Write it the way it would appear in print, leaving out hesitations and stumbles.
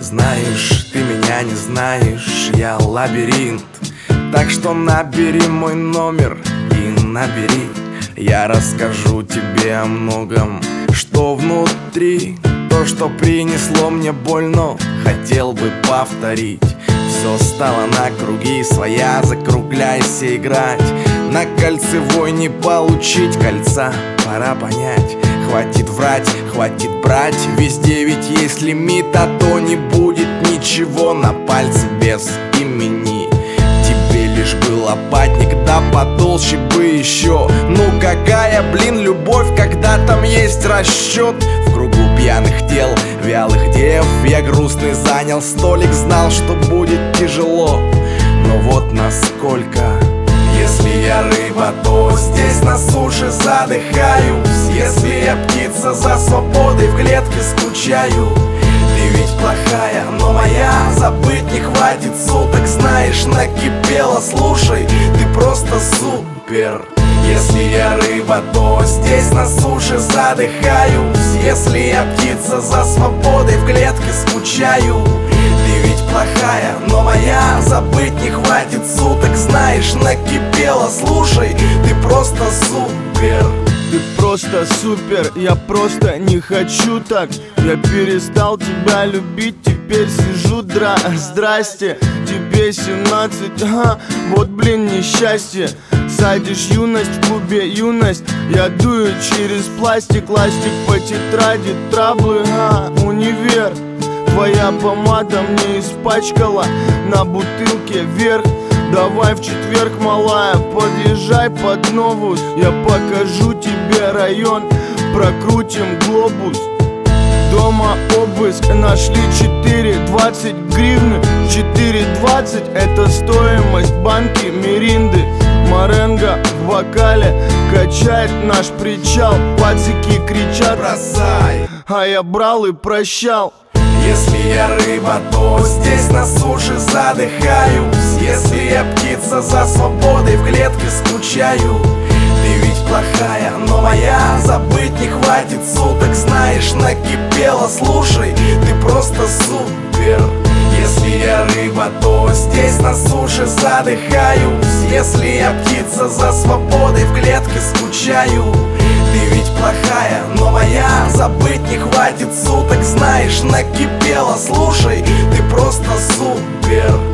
Знаешь, ты меня не знаешь, я лабиринт. Так что набери мой номер и набери. Я расскажу тебе о многом, что внутри. То, что принесло мне боль, но хотел бы повторить. Все стало на круги своя, закругляйся играть. На кольцевой не получить кольца, пора понять. Хватит врать, хватит брать, везде ведь есть лимит. А то не будет ничего на пальце без имени. Тебе лишь бы лопатник, да потолще бы еще. Ну какая, блин, любовь, когда там есть расчет. В кругу пьяных тел, вялых дев я грустный занял столик, знал, что будет тяжело. Но вот насколько. Если я рыба, то здесь на суше задыхаюсь. Если я птица, за свободой в клетке скучаю. Ты ведь плохая, но моя, забыть не хватит суток. Знаешь, накипело, слушай, ты просто супер. Если я рыба, то здесь на суше задыхаюсь. Если я птица, за свободой в клетке скучаю. Ты ведь плохая, но моя, забыть не хватит суток. Знаешь, накипело, слушай, ты просто супер. Ты просто супер, я просто не хочу так. Я перестал тебя любить, теперь сижу здрасте, тебе 17, вот блин несчастье. Садишь юность в клубе юность, я дую через пластик. Ластик по тетради, траблы, универ. Твоя помада мне испачкала на бутылке вверх. Давай в четверг, малая, подъезжай под новус. Я покажу тебе район, прокрутим глобус. Дома обыск, нашли 4,20 гривны. 4,20 это стоимость банки Миринды. Маренго в бокале качает наш причал. Пацики кричат бросай, а я брал и прощал. Если я рыба, то здесь на суше задыхаюсь. Если я птица, за свободой в клетке скучаю. Ты ведь плохая, но моя, забыть не хватит суток. Знаешь, накипело, слушай, ты просто супер. Если я рыба, то здесь на суше задыхаюсь. Если я птица, за свободой в клетке скучаю. Ты ведь плохая, но моя, забыть не хватит суток. Знаешь, накипело, слушай, ты просто супер.